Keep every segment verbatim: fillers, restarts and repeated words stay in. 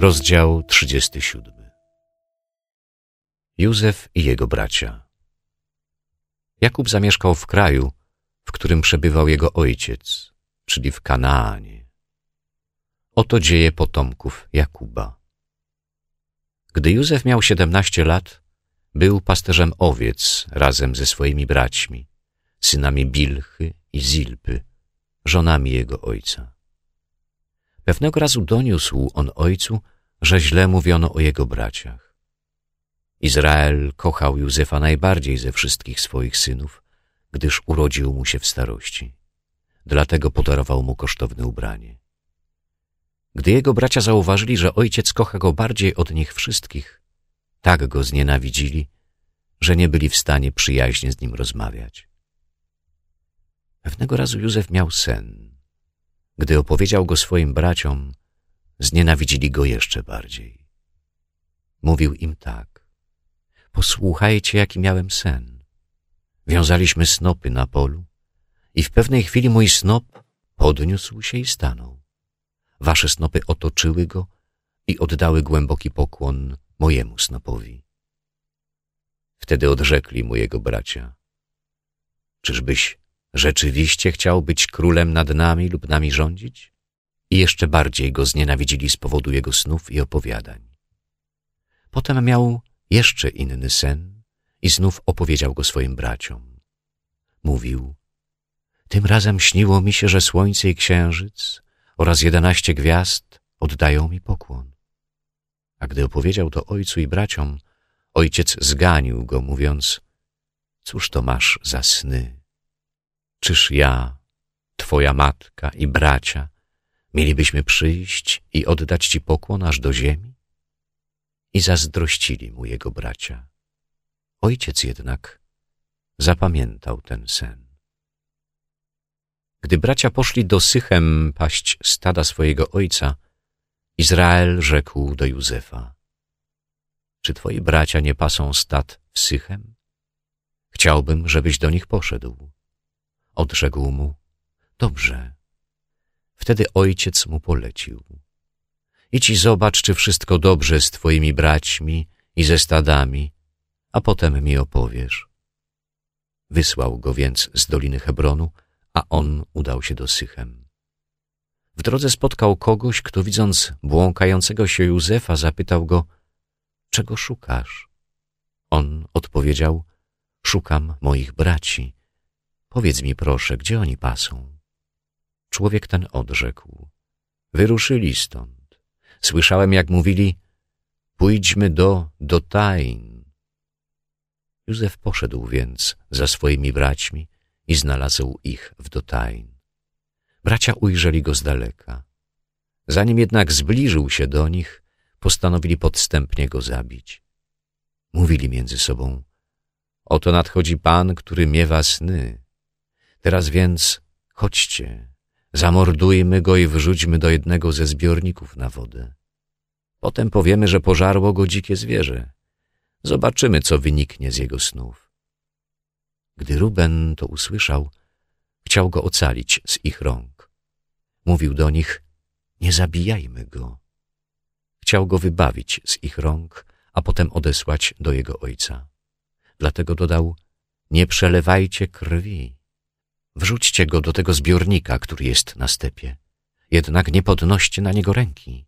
Rozdział trzydziesty siódmy. Józef i jego bracia. Jakub zamieszkał w kraju, w którym przebywał jego ojciec, czyli w Kanaanie. Oto dzieje potomków Jakuba. Gdy Józef miał siedemnaście lat, był pasterzem owiec razem ze swoimi braćmi, synami Bilchy i Zilpy, żonami jego ojca. Pewnego razu doniósł on ojcu, że źle mówiono o jego braciach. Izrael kochał Józefa najbardziej ze wszystkich swoich synów, gdyż urodził mu się w starości. Dlatego podarował mu kosztowne ubranie. Gdy jego bracia zauważyli, że ojciec kocha go bardziej od nich wszystkich, tak go znienawidzili, że nie byli w stanie przyjaźnie z nim rozmawiać. Pewnego razu Józef miał sen. Gdy opowiedział go swoim braciom, znienawidzili go jeszcze bardziej. Mówił im tak: posłuchajcie, jaki miałem sen. Wiązaliśmy snopy na polu i w pewnej chwili mój snop podniósł się i stanął. Wasze snopy otoczyły go i oddały głęboki pokłon mojemu snopowi. Wtedy odrzekli mu jego bracia: czyżbyś rzeczywiście chciał być królem nad nami lub nami rządzić? I jeszcze bardziej go znienawidzili z powodu jego snów i opowiadań. Potem miał jeszcze inny sen i znów opowiedział go swoim braciom. Mówił: tym razem śniło mi się, że słońce i księżyc oraz jedenaście gwiazd oddają mi pokłon. A gdy opowiedział to ojcu i braciom, ojciec zganił go, mówiąc: cóż to masz za sny? Czyż ja, twoja matka i bracia mielibyśmy przyjść i oddać ci pokłon aż do ziemi? I zazdrościli mu jego bracia. Ojciec jednak zapamiętał ten sen. Gdy bracia poszli do Sychem paść stada swojego ojca, Izrael rzekł do Józefa: czy twoi bracia nie pasą stad w Sychem? Chciałbym, żebyś do nich poszedł. Odrzekł mu: dobrze. Wtedy ojciec mu polecił: idź i zobacz, czy wszystko dobrze z twoimi braćmi i ze stadami, a potem mi opowiesz. Wysłał go więc z Doliny Hebronu, a on udał się do Sychem. W drodze spotkał kogoś, kto widząc błąkającego się Józefa, zapytał go: czego szukasz? On odpowiedział: szukam moich braci. Powiedz mi proszę, gdzie oni pasą? Człowiek ten odrzekł: wyruszyli stąd. Słyszałem, jak mówili: pójdźmy do Dotain. Józef poszedł więc za swoimi braćmi i znalazł ich w Dotain. Bracia ujrzeli go z daleka. Zanim jednak zbliżył się do nich, postanowili podstępnie go zabić. Mówili między sobą: oto nadchodzi Pan, który miewa sny. Teraz więc chodźcie, zamordujmy go i wrzućmy do jednego ze zbiorników na wodę. Potem powiemy, że pożarło go dzikie zwierzę. Zobaczymy, co wyniknie z jego snów. Gdy Ruben to usłyszał, chciał go ocalić z ich rąk. Mówił do nich: nie zabijajmy go. Chciał go wybawić z ich rąk, a potem odesłać do jego ojca. Dlatego dodał: nie przelewajcie krwi. Wrzućcie go do tego zbiornika, który jest na stepie. Jednak nie podnoście na niego ręki.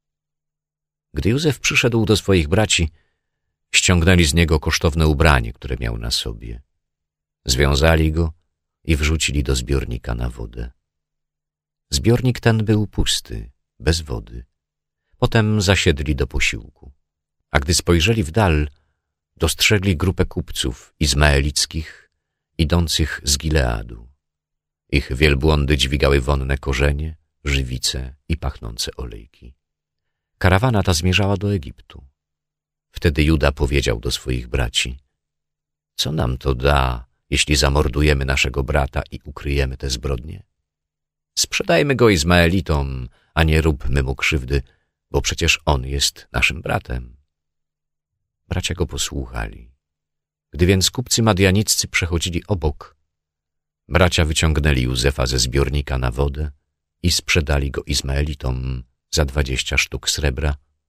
Gdy Józef przyszedł do swoich braci, ściągnęli z niego kosztowne ubranie, które miał na sobie. Związali go i wrzucili do zbiornika na wodę. Zbiornik ten był pusty, bez wody. Potem zasiedli do posiłku. A gdy spojrzeli w dal, dostrzegli grupę kupców izmaelickich idących z Gileadu. Ich wielbłądy dźwigały wonne korzenie, żywice i pachnące olejki. Karawana ta zmierzała do Egiptu. Wtedy Juda powiedział do swoich braci: co nam to da, jeśli zamordujemy naszego brata i ukryjemy te zbrodnie? Sprzedajmy go Izmaelitom, a nie róbmy mu krzywdy, bo przecież on jest naszym bratem. Bracia go posłuchali. Gdy więc kupcy madianiccy przechodzili obok, bracia wyciągnęli Józefa ze zbiornika na wodę i sprzedali go Izmaelitom za dwadzieścia sztuk srebra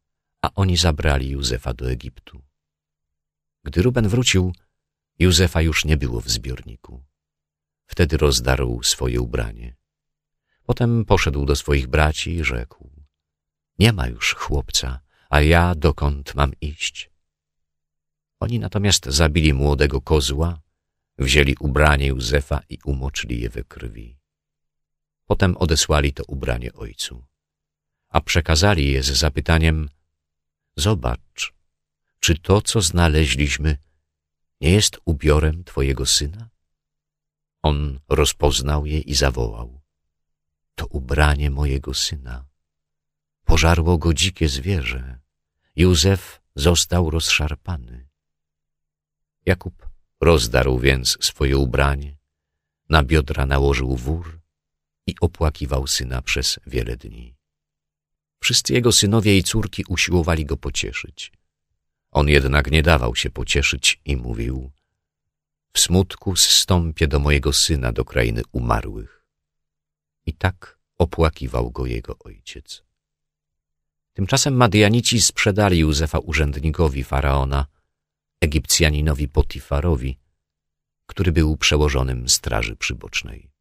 a oni zabrali Józefa do Egiptu. Gdy Ruben wrócił, Józefa już nie było w zbiorniku. Wtedy rozdarł swoje ubranie. Potem poszedł do swoich braci i rzekł: nie ma już chłopca, a ja dokąd mam iść? Oni natomiast zabili młodego kozła, wzięli ubranie Józefa i umoczyli je we krwi. Potem odesłali to ubranie ojcu, a przekazali je z zapytaniem: zobacz, czy to, co znaleźliśmy, nie jest ubiorem twojego syna? On rozpoznał je i zawołał: to ubranie mojego syna. Pożarło go dzikie zwierzę. Józef został rozszarpany. Jakub rozdarł więc swoje ubranie, na biodra nałożył wór i opłakiwał syna przez wiele dni. Wszyscy jego synowie i córki usiłowali go pocieszyć. On jednak nie dawał się pocieszyć i mówił: w smutku zstąpię do mojego syna, do krainy umarłych. I tak opłakiwał go jego ojciec. Tymczasem Madianici sprzedali Józefa urzędnikowi Faraona, Egipcjaninowi Potifarowi, który był przełożonym straży przybocznej.